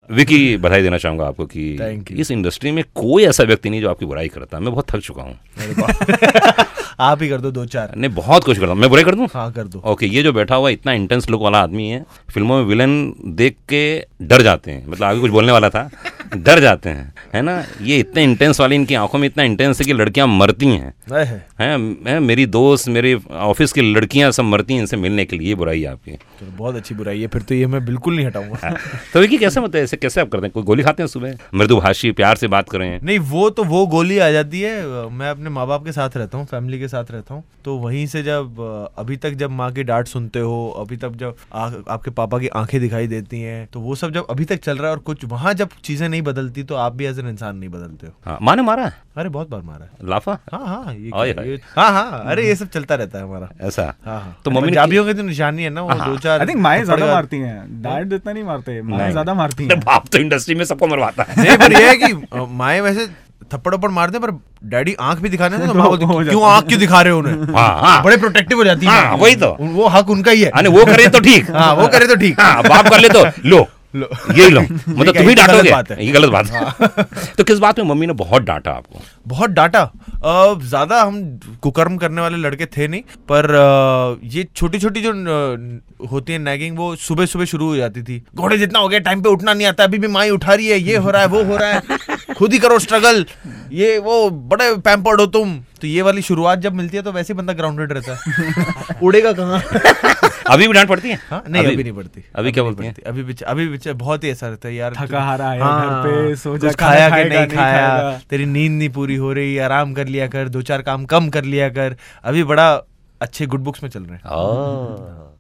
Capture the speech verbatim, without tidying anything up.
विकी, बधाई देना चाहूंगा आपको कि इस इंडस्ट्री में कोई ऐसा व्यक्ति नहीं जो आपकी बुराई करता। मैं बहुत थक चुका हूँ। आप ही कर दो दो चार। नहीं, बहुत कुछ करता हूँ। मैं बुराई कर दूँ? हाँ कर दो। ओके, ये जो बैठा हुआ इतना इंटेंस लुक वाला आदमी है, फिल्मों में विलन देख के डर जाते हैं, मतलब आगे कुछ बोलने वाला था, डर जाते हैं, है ना। ये इतने इंटेंस वाली, इनकी आंखों में इतना इंटेंस है कि लड़कियां मरती हैं, हैं। मेरी दोस्त, मेरी ऑफिस की लड़कियां सब मरती हैं इनसे मिलने के लिए। ये बुराई है आपकी। तो बहुत अच्छी बुराई है फिर तो, ये मैं बिल्कुल नहीं हटाऊंगा। तो विकी कैसे मतलब ऐसे कैसे आप करते हैं? कोई गोली खाते हैं सुबह, मृदुभाषी प्यार से बात करें? नहीं, वो तो वो गोली आ जाती है। मैं अपने माँ बाप के साथ रहता हूँ, फैमिली के साथ रहता हूँ, तो वहीं से जब अभी तक जब माँ की डांट सुनते हो, अभी तक जब आ, आपके पापा की आंखें दिखाई देती हैं, तो वो सब जब अभी तक चल रहा है और कुछ वहाँ जब चीजें नहीं बदलती तो आप भी एज एन इंसान नहीं बदलते हो। हाँ, माँ ने मारा है? अरे बहुत बार मारा है। लाफा? हाँ हाँ, ये, आए, ये हाँ हाँ, अरे ये सब चलता रहता है हमारा ऐसा। हाँ हाँ, तो मम्मी पंजाबियों की तो निशानी है ना वो, दो चार। आई थिंक माएं ज्यादा मारती हैं, डैड इतना नहीं मारते, माएं ज्यादा मारती हैं। बाप तो इंडस्ट्री में सबको मरवाता है। नहीं, पर ये है कि माएं वैसे थप्पड़ वप्पड़ मारते हैं, पर डैडी आंख भी दिखाने तो माँ बोलती क्यों आंख क्यों दिखा रहे हो उन्हें। हाँ, बड़े प्रोटेक्टिव हो जाती है। वही तो, वो हक उनका ही है। वो करे तो ठीक। हाँ, वो करे तो ठीक। बाप कर ले तो लो लो ये लो, मतलब तुम ही डांटोगे, ये गलत बात है। तो किस बात में मम्मी ने बहुत डांटा आपको? बहुत डांटा, ज्यादा हम कुकर्म करने वाले लड़के थे नहीं, पर आ, ये छोटी छोटी जो होती है नैगिंग, वो सुबह सुबह शुरू हो जाती थी। घोड़े जितना हो गया, टाइम पे उठना नहीं आता, अभी भी माई उठा रही है, ये हो रहा है वो हो रहा है, खुद ही करो स्ट्रगल, ये वो बड़े पैम्पर्ड हो तुम। तो ये वाली शुरुआत जब मिलती है तो वैसे ही बंदा ग्राउंडेड रहता है। उड़ेगा कहाँ। अभी भी डांट पड़ती है? हाँ, नहीं अभी, अभी नहीं पड़ती। अभी क्या बोलती हैं? अभी भी अभी भी बहुत ही ऐसा रहता है यार, थका हारा है घर पे, सो जा, खाया कि नहीं खाया, तेरी नींद नहीं पूरी हो रही, आराम कर लिया कर, दो चार काम कम कर लिया कर। अभी बड़ा अच्छे गुड बुक्स में चल रहे हैं।